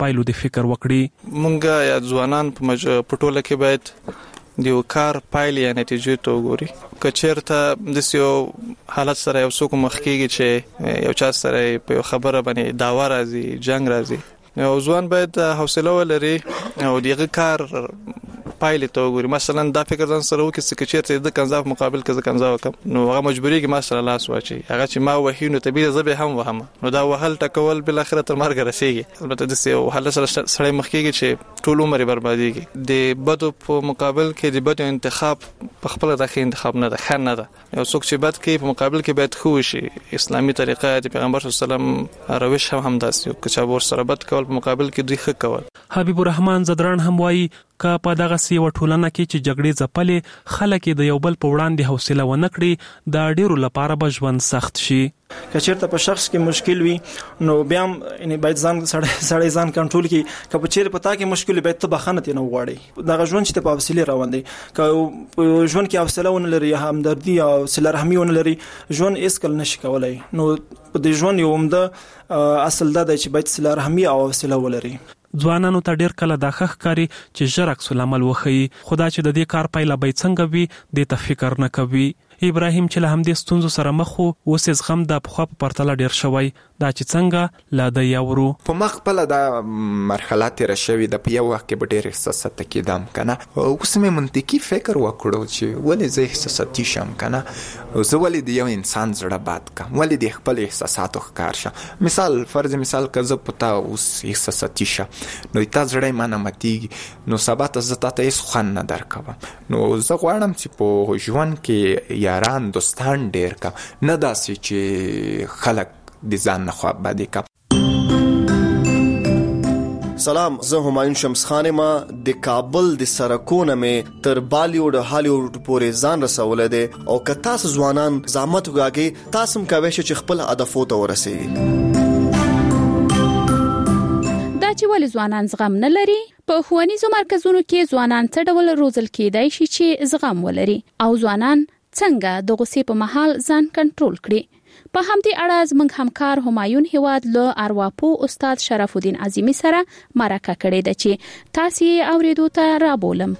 پایلو د فکر وکړي. مونږ یا ځوانان په ټوله کې باید د یو کار پایلې یا نتیجې ته وګوري. که چېرته داسې یو حالت سره یو څوک مخ کېږي چې یو چا سره په یو خبره باندې دعوا راځي، جنګ راځي، یو ځوان باید حوصله ولري او دغه کار پایلې ته وګوري. مثلا دا فکر ځان سره وکړي چې چېرته د کنځاو په مقابل کې زه کنځاو وکړم نو هغه مجبورېږي ما سره لاس واچوي. هغه چې ما وهي نو طبیعي زه به هم وهم، نو دا وهل ټکول بالاخره تر مرګه رسېږي. البته داسې یو حالت سره سړی مخ کېږي چې ټول عمر یې بربادېږي. د بدو په مقابل کې د بدو انتخاب په خپله دا ښه انتخاب نه ده، ښه نه ده. یو څوک چې بد کوي په مقابل کې باید ښه وشي. اسلامي طریقه د پیغمبر صلی الله علیه وسلم روش هم همداسې، که چا ورسره بد کول په مقابل کې دوی ښه کول. حبیب الرحمن زدران هم وایي که په دغه سی وټولنه کې چې جګړې ځپلې خلک د یو بل په وړاندې حوصله ونه کړي د ډیرو لپاره به ژوند سخت شي. که چېرته په شخص کې مشکل وي نو بیا هم یعنې باید سړی ځان کنټرول کړي. که په چېرې په تا کې مشکل وي باید ته بخښنه ترې نه وغواړې. دغه ژوند چې ته په حوصلې روان دی، که په ژوند کې حوصله ونه لري، همدردي او صله رحمي ونه لري، ژوند هېڅکله نشي کولی. نو په دې ژوند یو عمده اصل دا دی چې باید صله رحمي او حوصله ولري. ځوانانو ته ډیر کله دا ښه ښکاري چې ژر عکس العمل وښیي، خو دا چې د دې کار پایله به څنګه وي دې ته فکر نه کوي. ابراهیم چې له همدې ستونزو سره مخ و، اوس یې زغم د پخوا په پرتله ډیر شوی. دا چې څنګه له ده یورو په ما خپله دا مرحله تېره شوې ده. په یو وخت کې به ډېر احساساته کېدم که نه. اوس مې منطقي فکر وکړو چې ولې زه احساساتي شم که نه، زه ولې د یو انسان زړه بد کړم، ولې د خپل احساساتو ښکار شم. مثال فرض مثال که زه په تا اوس احساساتي شم نو تا زړه ما نه ماتېږي، نو سبا ته زه تا ته هېڅ خوند نه درکوم. نو زه غواړم چې په ژوند کې یاران دوستان ډېر کړم، نه داسې چې خلک د ځان نه خوا بدې کړم. سلام، زه همایون شمس خان ما د کابل د سرکونه مې تر بالیوډ هالیوډ پورې ځان رسولی دی. او که تاسو ځوانان زحمت وګاږئ تاسو هم کولی شئ چې خپل هدفو ته ورسېږئ. دا چې ولې ځوانان زغم نه لري؟ په ښوونیزو مرکزونو کې ځوانان څه ډول روزل کېدای شي چې زغم ولري، او ځوانان څنګه د غوسې په مهال ځان کنټرول کړي؟ په همدې اړه زموږ همکار همایون هیواد له ارواپو استاد شرف الدین عظیمی سره مرکه کړې ده چې تاسو یې اوریدو ته رابولم.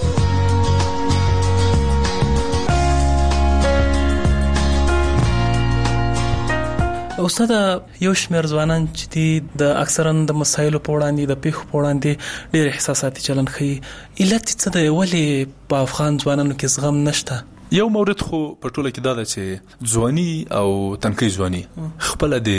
استاد، یو شمېر ځوانان چې دي د اکثرا د مسایلو په وړاندې د پیښو په وړاندې ډېر احساساتي چلند ښیي. علت څه دی؟ ولې په افغان ځوانانو کې زغم نشته؟ یو مورد خو په ټوله کې دا ده چې ځواني او تنکۍ ځواني خپله د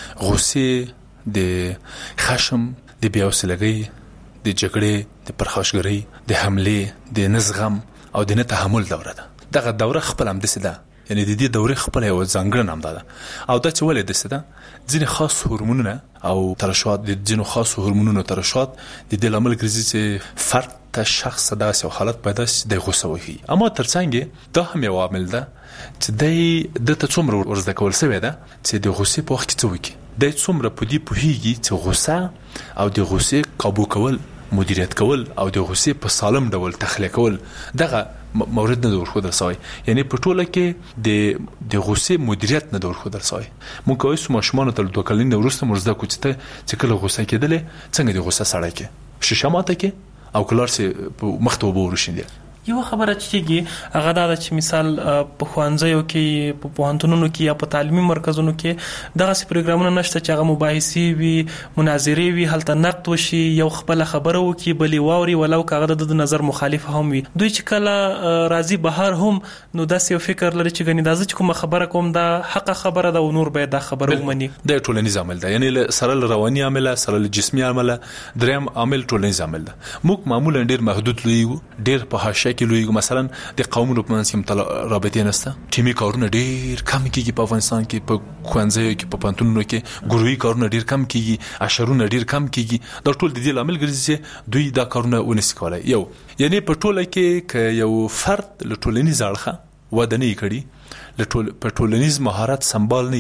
غوسې، د خشم، د بېحوصلګۍ، د جګړې، د پرخاشګرۍ، د حملې، د نه زغم او د نه تحمل دوره ده. دغه دوره خپل همداسې ده، یعنی د دې دورې خپله یوه ځانګړنه همدا ده. او دا چې ولې داسې ده، ځینې خاص هورمونونه او ترشحات، د ځینو خاصو هورمونونو ترشحات د دې لامل ګرځي چې فرد ته شخص داسې یو حالت پیدا شي د غوسه وهي. اما ترڅنګ دا هم یو عامل ده چې دته څومره ورزده کول شوی ده چې د غوسې په وخت کې څه وکړي. دی څومره په دې پوهېږي چې غوسه او د غوسې قابو کول، مدیریت کول او د غوسې په سالم ډول تخلیه کول دغه مورد نه ورښودل سوی. یعنی په ټوله کې د غوسې مدیریت نه ورښودل سوی. موږ کولی شو ماشومانو ته له 2 کلونو وروسته موږ زده کړو چې کله غوسه کېدلې څنګه د غوسه سړی کې شیشه ماته کې او کلار سي مخ ته وبو ورشیندل. یو خبره چې کېږي هغه دا ده چې مثال په ښوونځیو کې، په پوهنتونونو کې یا په تعلیمي مرکزونو کې دغسې پروګرامونه نشته چې هغه مباحثې وي، مناظرې وي، هلته نقد وشي، یو خپله خبره وکړي، بلې واوري، ولو که هغه د نظر مخالف هم وي. دوی چې کله راځي بهر هم نو داسې یو فکر لري چې ګنې دا زه چې کومه خبره کوم دا حقه خبره ده او نور باید دا خبره ومني. دا ټولنیز عامل ده، یعنی سره له رواني عامله، سره له جسمي عامله، دریم عامل ټولنیز عامل ده. موږ معمولا ډېر محدود لوی، ډېر په حاشیه کې لوی. مثلا د قومونو په منځ کې رابطې نشته، ټیمي کارونه ډېر کم کېږي په افغانستان کې، په ښوونځیو کې، په پوهنتونونو کې ګروهي کارونه ډېر کم کېږي، عشرونه ډېر کم کېږي. دا ټول د دې لامل ګرځي چې دوی دا کارونه ونشي کولی. یعنی په ټوله کې که یو فرد له ټولنیز اړخه وده نه یې کړي، په ټولنیز مهارت سمبال نه یي،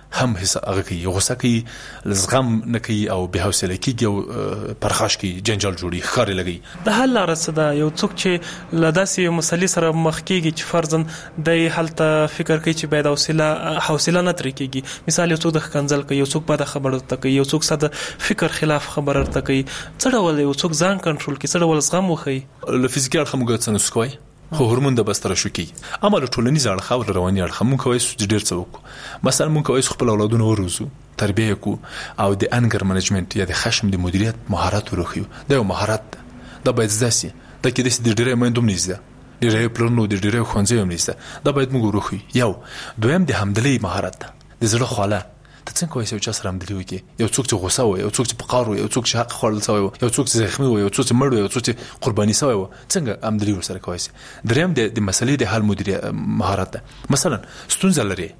هم هغه کوي غوسه کوي زغم نه کوي او به حوصله کیږي او پرخاش کوي جنجال جوړي ښکاري لګي د حل لاره څه ده یو څوک چې له داسې مسلې سره مخ کیږي چې فرضاً د حالت فکر کوي چې باید حوصله نه ترې کیږي مثال یو څوک د ښکنځل کوي یو څوک بد خبره ورته کوي یو څوک ساده فکر خلاف خبره ورته کوي څه ډول یو څوک ځان کنټرول کوي څه ډول زغم وخی له فزیکي اړخه موږ څنګه سکوي خو هورمون د بستر شو کی اما له ټولنیز اړخ او رواني اړخ موږ کوي چې ډیر څه وکړو مثلا موږ کوي خپل اولادونه وروزو تربیه کو او د انګر منیجمنت یا د خشم د مدیریت مهارت ورخیو دا یو مهارت دا باید زداسي دا کې د ډیره مندوم نيزه ډیره پلانو د ډیره خوانځي هم نيزه دا باید موږ ورخی یو دویم د حمدلي مهارت د زړه خاله ته څنګه کوي چې چا سره حمدلي وکي یو څوک چې غوسه وي یو څوک چې پقار وي یو څوک چې حق خورل سوی وي یو څوک چې زخمي وي یو څوک چې مړ وي یو څوک چې قرباني سوی وي څنګه حمدلي ورسره کوي دریم د مسلې د حل مدیریت مهارت ده مثلا ستونزه لري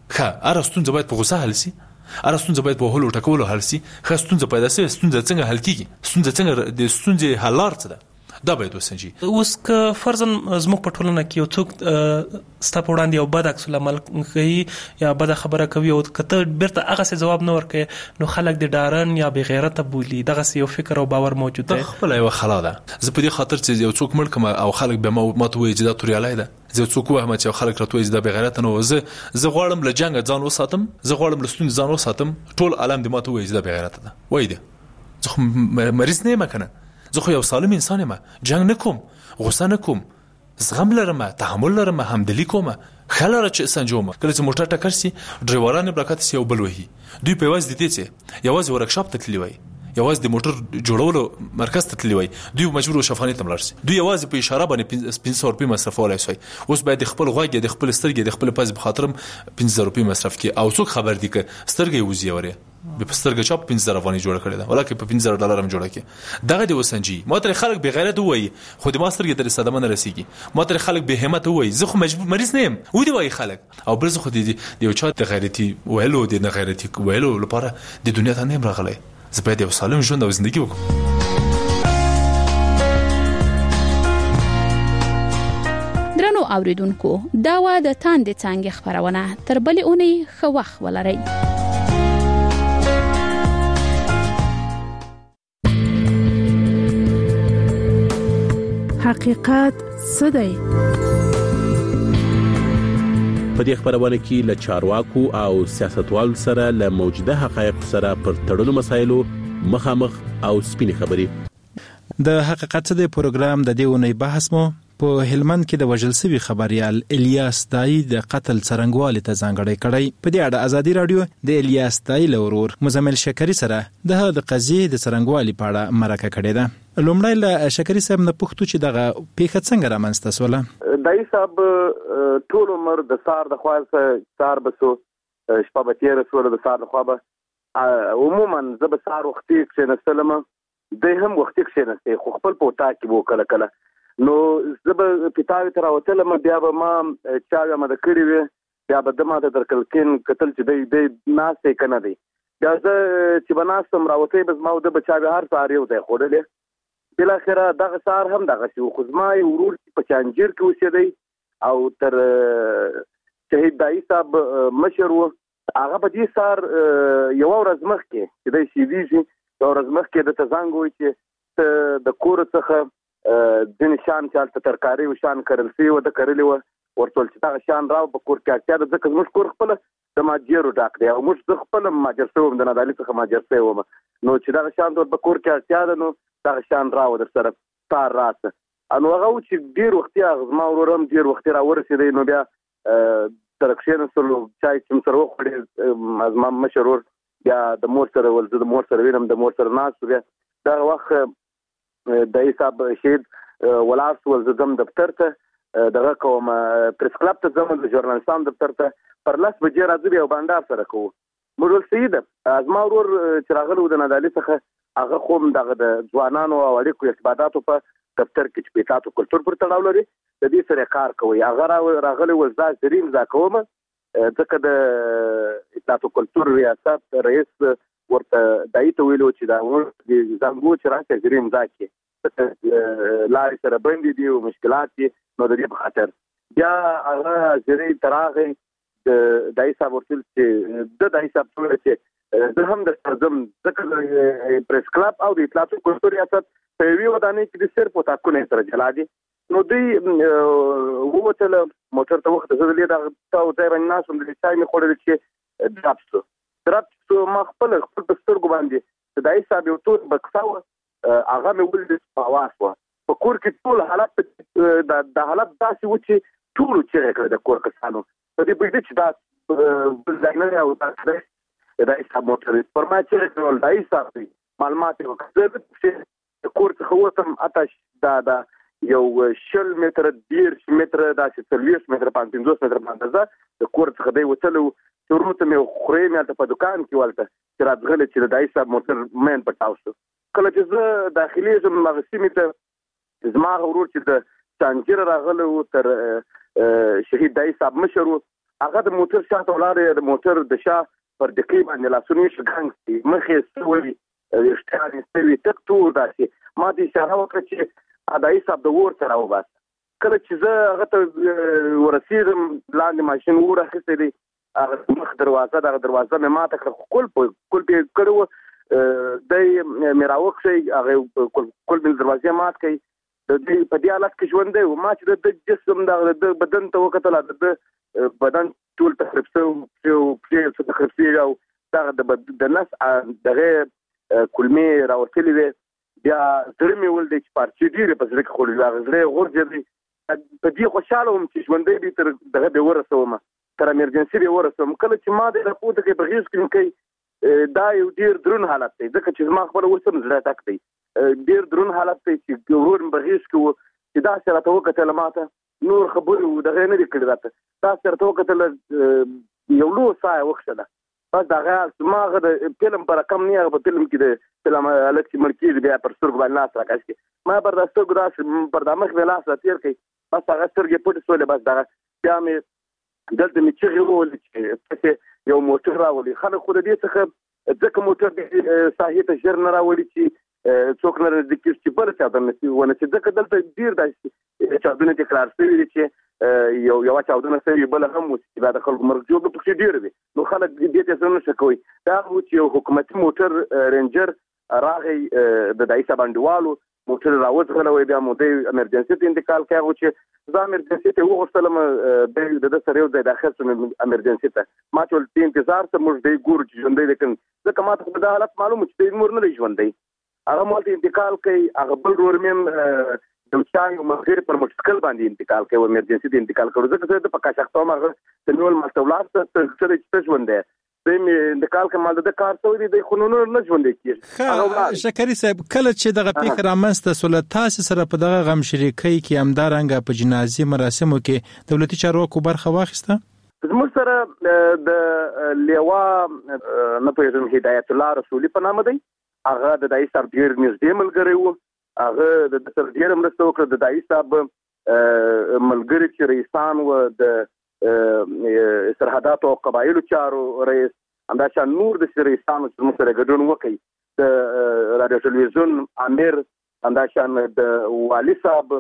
ښه اره ستونزه باید په غوسه حل شي اره ستونزه باید په هلو ټکولو حل شي ښه ستونزه پیدا شي ستونزه څنګه حل کیږي ستونزه څنګه د ستونزې حل لار څه ده دا باید وسنجي اوس که فرضاً زموږ په ټولنه کې یو څوک ستا په وړاندې یو بد عکس العمل کوي یا بده خبره کوي او کته بیرته هغه څه جواب نه ورکوي نو خلک د ډارن یا بې غیرته بولي دغه یو فکر او باور موجود دی خپل یو خلا ده زه په دې خاطر چې یو څوک مړ کوم او خلک به ما ته وایي چې دا توریالی ده زه څوک وایم چې خلک راته وایي چې دا بې غیرته نه زه غواړم له جنګ ځان وساتم زه غواړم له ستونزې ځان وساتم ټول عالم دې ما ته وایي چې دا بې غیرته ده وایي ده زه خو مریض نه یم کنه زه خو یو سالم انسان یم جنگ نکوم غوسه نکوم زغم لرم تحمل لرم همدلی کوم خلاره چې سنجوم کله چې موټر ټکر سي ډرایورانه برکت سي او بل وهي دوی په واز دي چې یوازې ورکشاپ ته تللی وای یوازې د موټر جوړولو مرکز ته تللی وای دوی مجبور شفانه ته ملارسي دوی یوازې په اشاره باندې 500 روپۍ مصرفولای شي اوس باید خپل غوږ د خپل سترګې د خپل پز په خاطر 500 روپۍ مصرف کی او څوک خبر دي ک سترګې وزي وره به پسترګه چاپ 15 افغاني جوړ کړی دا ولکه په $15 هم جوړه کی دغه دی وسنجي ماتره خلک به غیرت وای خو د ماسترګه در صدمه نه رسیږي ماتره خلک به همت وای زه خو مجبور مریض نه يم و دی وای خلک او بل زه خو دی یو چا د غیرتی ویلو د نه غیرتی ویلو لپاره د دنیا ته نه راغلی زه باید یو سالم ژوند او ژوندۍ وکړم درنو اوریدونکو دا و د تاندې څنګه خبرونه تر بلې اونۍ خو وخت ولرئ حقیقت څه دی؟ په دې خبرونه کې له چارواکو او سیاستوالو سره له موجوده حقایقو سره پر تړلو مسایلو مخامخ او سپینې خبرې د حقیقت څه دی پروګرام د دې اونۍ بحث مو په هلمند کې د وژل شوي خبريال الیاس دای د قتل څرنګوالي ته ځانګړی کړی په دې اړه ازادي رادیو د الیاس دای لورور مزمل شکری سره د قضیې د څرنګوالي په اړه مرکه کړې ده لومړی له شکری صاحب نه پوښتو چې دغه پیښه څنګه رامنځته شوله دای صاحب ټول عمر د سار د خواسته سار بسو شپه به تیر سره د سار د خوا به عموما زه به سار وختي کښېنستلم د هم وختي کښېنستې خو خپل په وتا کې وو کله کله نو زه به پیتاوي تر راوتلم بیا به ما چا ما د کړی وي بیا به د ما د درکلکین قتل چې دی ناسته کنه دی بیا زه چې بناستم راوته به ما د بچا به هر سار یو دی خوړلې بل اخره دغه سار هم دغه شو خو زما ورور په چانجیر کې اوسېدی او تر شهید دای صاحب مشر و هغه په دې سار یو ورځ مخکې چې د سی وی جی یو ورځ مخکې د تزنګ وي چې د کور څخه د نشان چالت ترکاری و شان کرل سی و د کرلی و ورتول چې دا شان راو په کور کې اړتیا ده ځکه موږ کور خپل د ماجرو ډاک دی او موږ خپل ماجر سوم د نادالي څخه ماجر سوم نو چې دا شان په کور کې اړتیا ده نو دا شان راو در سره تار راته انو هغه چې ډیر وخت یې ما ورورم ډیر وخت را ورسېدی نو بیا ترکشن سره چای چې سره وخړې از ما مشرور بیا د مور سره ول د مور سره وینم د مور سره ناس بیا دا وخت د حساب شهید ولارس ول زدم دفتر ته دغه کوم پریس کلب ته زموږ د ژورنالستان دفتر ته پر لاس بجې راځي او باندې سره کوو مرول سید از ما ورور چې راغلو د نادالي څخه هغه خوم دغه د ځوانانو او اړیکو ارتباطاتو په دفتر کې چې پیتاتو کلچر پر تړاو لري د دې سره کار کوي هغه راغلی وزدا زرین ځا کوم ځکه د اطلاعاتو کلچر ریاست رئیس ورته دایته ویلو چې دا زنګو چې راځي زرین ځا کې لارې سره بندې دي او مشکلات دي نو د دې په خاطر بیا هغه زری تراغه د حساب ورتل چې د حساب څنګه چې د هم د سرزم ځکه پریس کلب او د اطلاعاتو کلتور ریاست په یوه ودانۍ کې د سر پوتاکونه سره جلا دي نو دوی ووتل موټر ته وخت زه د تا او ځای باندې ناسم د چای می خوړل چې درپسو ما خپل سترګو باندې د حساب یو تور بکساوه هغه مې ولید په आवाज و په کور کې ټول حالت د حالت داسې و چې ټول چې کړه د کور کسانو په دې بده چې دا ځای او دا حساب موټر پر ما چې ټول دا حساب معلومات وکړه چې کور څخه وتم آتش دا یو 10 متر 20 متر داسې 30 متر 50 متر باندې د کور څخه دی وتلو شروع ته مې خورې مې په دکان کې ولته چې راځغله چې د حساب موټر مین پټاو شو کله چې زه داخلي زم مغسیمه ته زما ورور چې د څنګه راغله تر شهید دای صاحب مشرو هغه د موټر شاته ولاړ د موټر د شا پر دقیق باندې لاسونی شګنګ مخې سوي اشتهاري سوي تک تور داسي ما دې اشاره وکړه چې دای صاحب د ور سره وباس کله چې زه هغه ته ورسیدم لاندې ماشين ورخصه دي هغه مخ دروازه مې ماته کړ کول به کړو د میراوخ شي هغه کول بل دروازه مات کړي د دې په دې حالت کې ژوند دی او ما چې د جسم د بدن ته وکتل د بدن ټول تخریب شو په تخریب شي او د نس دغه کلمې راوتلې وي بیا درمه ول د پارچې ډیره په ځل کې خوري هغه غورځي په دې خوشاله وم چې ژوند دی تر دغه به ورسوم تر امرجنسي به ورسوم کله چې ما د راپورته کې بغیز کې دا یو ډیر درون حالت دی ځکه چې ما خبر وسم زړه تک دی ډیر درون حالت دی چې ورور بغیز کې چې دا سره ته وکړه ماته نور خبرو دغه نه کړی راته دا سره ته وکړه یو لو سای وخته بس دغه ما غو فلم پر کم نه په فلم کې د فلم الکه ملکی بیا پر سترګ باندې لاس راکړي ما پر د سترګ راس پر د مخ لاس تیر کړي بس هغه سترګې پټ سولې بس دغه بیا مې دلته مې چې غوول چې یو موټر راولي خلک خو دې څخه ځکه موټر د ساحې ته ژر نه راولي چې څوک نه د کیس چې بل څه د نسی ونه چې ځکه دلته ډیر داسې چاودنه تکرار شوی دي چې یو چاودنه شوی بل هم چې بعد خلک مرګ جوړ په ډیر دي نو خلک دې ته څه نه شکوي دا چې یو حکومتي موټر رینجر راغی د دایسه باندېوالو موټر راوځغلوي بیا مو د امرجنسي ته انتقال کاوه چې زه امرجنسي ته وغوښتلم د سره یو د داخل سم امرجنسي ته ما ټول انتظار ته موږ د ګور ژوندې لیکن ځکه ما ته د حالت معلوم چې د مور نه ژوندې هغه مال انتقال کوي هغه بل ورمن د چای مخیر پر مشکل باندې انتقال کوي امرجنسي ته انتقال کوي ځکه چې په کاشختو مغه د نول مستولات ته چې ژوندې د انتقال کمال د کار ته د قانون نه ژوندې کیږي شکری صاحب کله چې دغه فکر رامنځته سول تاسو سره په دغه غم شریکي کې همدارنګ په جنازي مراسمو کې دولتي چارواکو برخه واخیسته زموږ سره د لیوا نه پېژن هدایت الله رسولي په نامه دی هغه د دای صاحب ډیر نږدې ملګری وو هغه د سر ډیر مرسته وکړه د دای صاحب ملګری چې رئیسان و د سرحدات او قبایلو چارو رئیس همداشان نور د رئیسانو چې موږ سره ګډون وکړي د رادیو ټلویزیون امیر همداشان د والي صاحب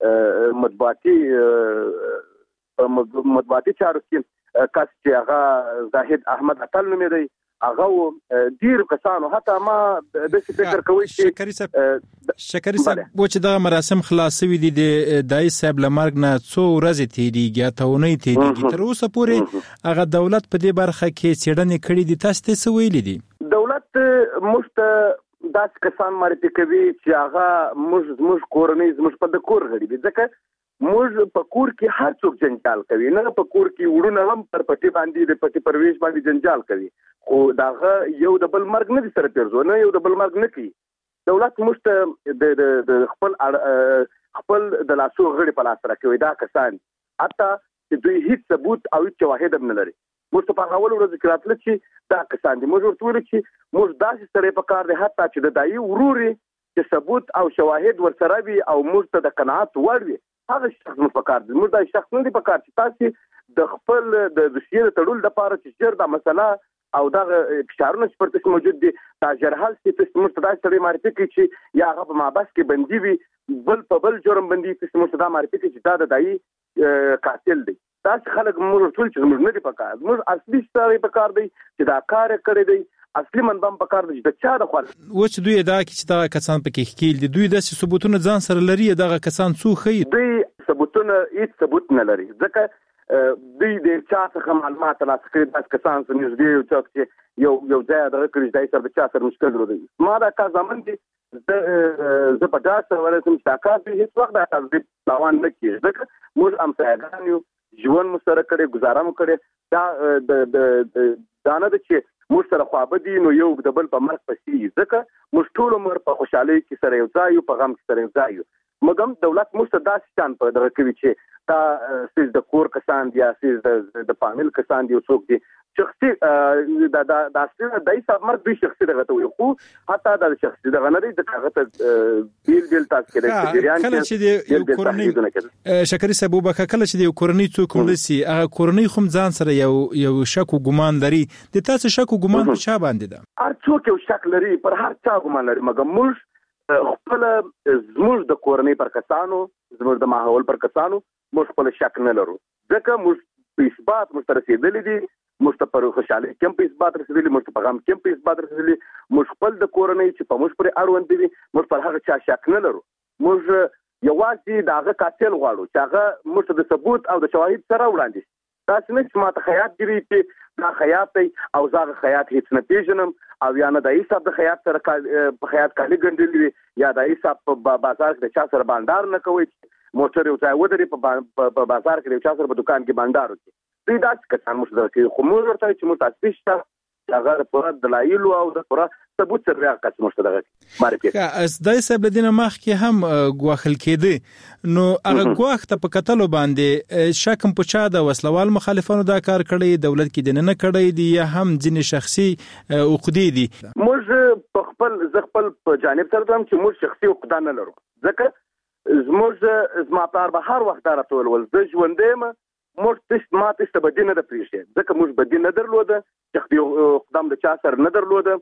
مطبوعاتي چارو کې کس چې هغه زاهد احمد اتل نومې دی هغه ډیر کسانو حتی ما د فکر کوي چې شکری صاحب چې دا مراسم خلاصوي دي د دای صاحب لمرګ نه څو ورځې تیریږي ته ونې تیریږي تر اوسه پورې هغه دولت په دې برخه کې څېړنې کړې دي تاسو ته څه ویلي دي دولت مست داس کسان معرفي کوي چې هغه موږ کورنۍ زموږ په د کور غړي دي ځکه موږ په کور کې هر څوک جنجال کوي نه په کور کې وړونه هم پر پټي باندې د پټي پرويش باندې جنجال کوي خو داغه یو د بل مرګ نه سره پیرزو نه یو د بل مرګ نه کوي دولت مشت د خپل د لاسو غړي په لاس راکوي دا کسان حتی چې دوی هیڅ ثبوت او هیڅ واحد هم نه لري موږ په اول ورځ کې راتل چې دا کسان دي موږ ورته ویل چې موږ داسې سره په کار دي حتی چې د دایي وروري چې ثبوت او شواهد ورسره وي او موږ ته د قناعت وړ وي هغه شخص مو په کار دي موږ دا شخص نه دی په کار چې تاسو د خپل د دوسیې تړول د پاره چې چیر دا مسله او دا فشارونه چې پرته موجود دي دا جرحال چې موږ ته دا ستړي معرفي کوي چې یا هغه په مابس کې بندي وي بل په بل جرم بندي چې موږ ته دا معرفي کوي چې دا د دایي قاتل دی تاسو خلک موږ ټول چې موږ نه دي پکار موږ اصلي ستاره پکار دی چې دا کار کړی دی اصلي منبم پکار دی د چا د خپل و چې دوی دا چې دا کسان پکې خکیل دي دوی د ثبوتونو ځان سره لري دغه کسان څو خي دوی ثبوتونه هیڅ ثبوت نه لري ځکه دوی د چا څخه معلومات ترلاسه کړي د کسان څخه نږدې یو څوک چې یو ځای د کړي دای سره د چا سره مشکل لري ما دا کا ځمن دي زه په تاسو ورته چې تاسو هیڅ وخت دا تاسو پلان نه کیږي ځکه موږ هم څنګه یو ژوند مسره کړي گزاره مو کړي دا د دانه د چې موږ سره خوابدي نو یو د بل په مرګ پسې ځکه موږ ټول عمر په خوشحالي کې سره یو ځای یو په غم کې سره یو ځای یو مګم دولت موږ ته داسې شان په دغه کوي چې دا سیس د کور کسان دي سیس د فامیل کسان دي څوک دي شخصي دا د حساب مرګ دوی شخصي دغه ته وي خو حتی دا شخصي دغه نه دي دغه ته بیل تاسو کې د جریان کله چې د کورنۍ شکري صاحب وبکه کله چې د کورنۍ څوک ملسي هغه کورنۍ خو ځان سره یو شک او ګمان لري د تاسو شک او ګمان په چا باندې ده هر څوک یو شک لري پر هر چا ګمان لري مګر موږ خپل زموږ د کورنۍ پر کسانو زموږ د ماحول پر کسانو موږ خپل شک نه لرو ځکه موږ په اثبات موږ رسیدلې دي موږ ته پر خوشاله کم په اثبات رسیدلې موږ ته په غم کم په اثبات رسیدلې موږ خپل د کورنۍ چې په موږ پر اړوند دي موږ پر هغه چا شک نه لرو موږ یوازې داغه قاتل غواړو چې هغه موږ د ثبوت او د شواهد سره وړاندې تاسو نه چې ماته خیاط دی چې دا خیاط دی او زاغه خیاط هیڅ نه پیژنم او یا نه د حساب د خیاط سره په خیاط کالي ګنډلې یا د حساب په بازار کې د چا سره بانډار نه کوي موټر یو ځای ودرې په بازار کې د چا سره په دکان کې بانډار وکړي دوی دا کسان موږ درکې خو موږ ورته چې موږ تاسو شته هغه پر دلایل او د پر ثبوت سره راځي موږ دغه معرفي از دای صاحب لدینه مخ کې هم غواخل کېده نو هغه غواخ ته په قتل باندې شکم په چا د وسلوال مخالفانو دا کار کړی دولت کې دنه کړی دی یا هم ځین شخصي عقدې دي موږ په خپل په جانب سره هم چې موږ شخصي عقده نه لرو ځکه زما پلار به هر وخت راته ول زه ژوندې موږ ماته څه بدینه د پریشه ځکه موږ بدینه درلوده چې قدم د چا سره نه درلوده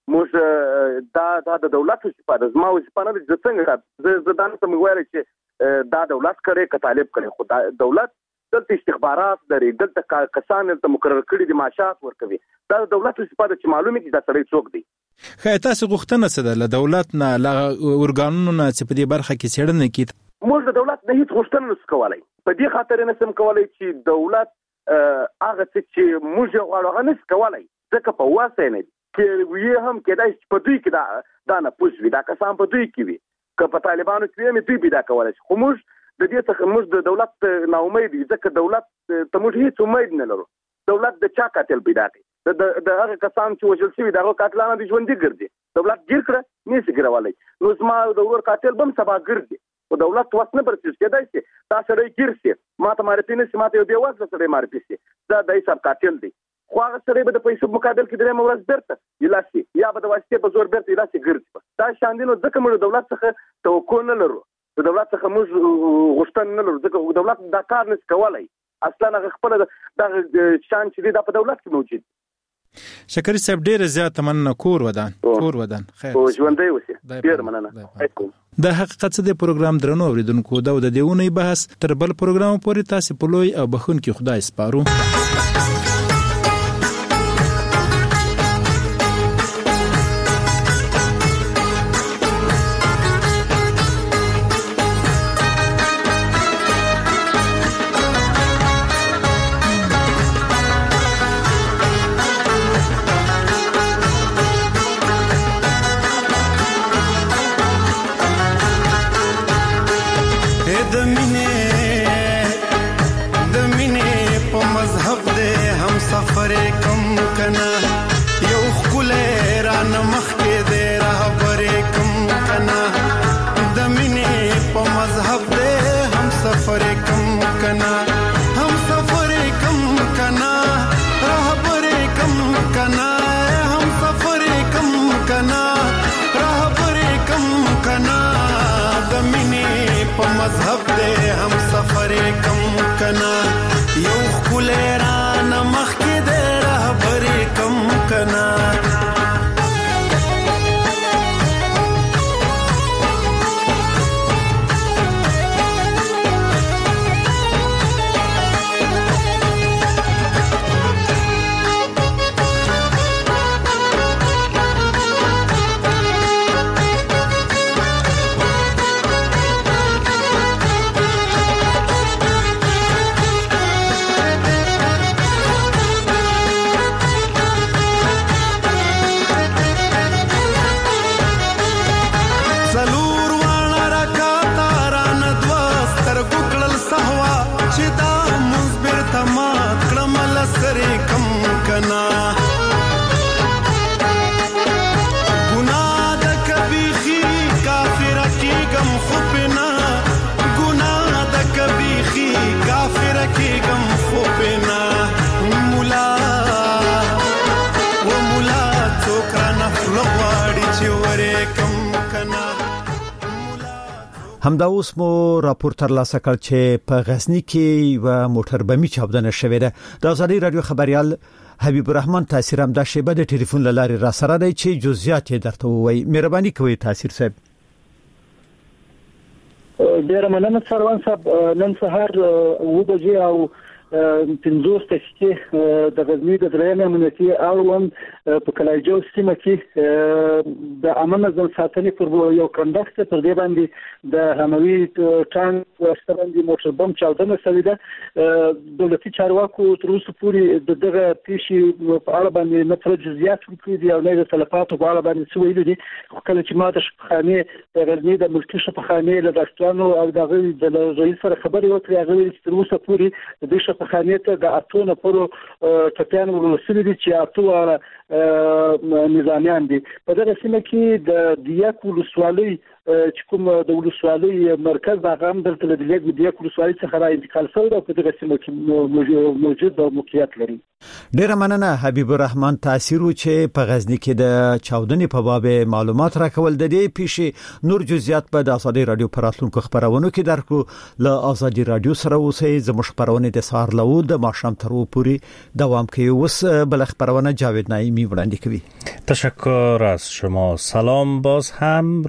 موږ دا د دولت استفاده زما وسپانه د څنګه زه دانه سم وایي چې دا دولت کوي که طالب کوي خو دولت دلته استخبارات لري دلته کسان ته مقرر کړي دي معاشات ورکوي دا دولت استفاده چې معلومه کې دا سړی څوک دی خو تاسو غوښتنه څه ده له دولت نه له ورګانونو نه چې په دې برخه کې څېړنه کوي موږ د دولت نه هیڅ غوښتنه نشو کولای په دې خاطر نه سم کولای چې دولت هغه چې موږ غواړو هغه نشو کولای ځکه په واسه نه کې وی هم کېدای چې په دوی کې دا نه پوښوي دا کسان په دوی کې وي که په طالبانو کې مې دوی پیدا کولای خو موږ د دې څخه موږ د دولت نا امید ځکه دولت ته موږ هیڅ امید نه لرو دولت د چا قاتل پیدا کوي د هغه کسان چې وژل شوي دغه قاتلانو د ژوندۍ ګرځي دولت ګیر کړه نشي ګرولای نو زما د ور قاتل بم سبا ګرځي او دولت واسنه پرڅ کېدای شي تاسو لري ګیر شي ماته معرفي نه سي ماته یو دیوازه سره معرفي شي دا د حساب قاتل دی خو هغه سره به د پیسو مقابل کې درې مورز برته یلاسي یا به د واسطه په زور برته یلاسي ګرځي دا شاندینو ځکه موږ دولت څخه توقع نه لرو د دولت څخه موږ غوښتنه نه لرو ځکه دولت دا کار نشي کولای اصلا هغه خپل د شان چې دا په دولت کې موجود شکري صاحب ډېر زیات مننه کور ودان خیر او ژوندۍ اوسئ ډېر مننه د حقیقت د پروګرام درنو اوریدونکو د دیونی بحث تر بل پروګرام پورې تاسو په لوی او بخونکي خدای سپارو خوبنا گناه د کبیخي کافر کېږم خوبنا مولا و مولا څوک رانه خوله غواړي چې ورېکم کنه. همدا اوس مو راپور ترلاسه کړ چې په غزنی کې یو موټر بمي چاودنه شوې ده. د آزادي رادیو خبريال حبیب الرحمن تاثیر هم د شیبه د ټلیفون لاري را سره دی چې جزئیات یې درته وایي. مهرباني کوئ تاثیر صاحب. ډیر مننه سروان صاحب. نن سهار 9 بجې او 50 دقیقې د غزنی د درېمه امنیتي اړوند په کلاجو سیمه کې د امن نظم ساتنې پر یو کندښت پر دې باندې د هموي ټانک واستبندي موټر بم چاودنه شوې ده. دولتي چارواکو تر اوسه پورې دغه پیښې په اړه باندې نه څه جزئیات ورکړي دي او نه د تلفاتو په اړه باندې څه ویلي دي. کله چې ما د شپخانې د غزنی د ملکي شپخانې له ډاکټرانو او د رئیس سره خبرې وکړې، هغه تر اوسه پورې د خانیته د اتونه پرو ټپيان ورسېدي دي چې اتواره نظامیان دي. په دغه سیمه کې د دیاک ولسوالۍ چې کوم د ولسوالۍ مرکز هغه هم د دیاک ولسوالۍ څخه را انتقال شوی او په دغه سیمه کې موجود او موقعیت لري. ډیر مننه حبیب الرحمن تاثیر چې په غزنی کې د چاودنې په باب معلومات راکول. د دې پیښې نور جزئیات په د آزادي رادیو پراتلونکو خبرونو کې درکو. له آزادي رادیو سره اوسئ. زموږ خبرونه د سهار له د ماښام تر پورې دوام کوي. اوس بل خبرونه جاوید نعیمی وړاندې کوي. تشکر از شما. سلام. باز هم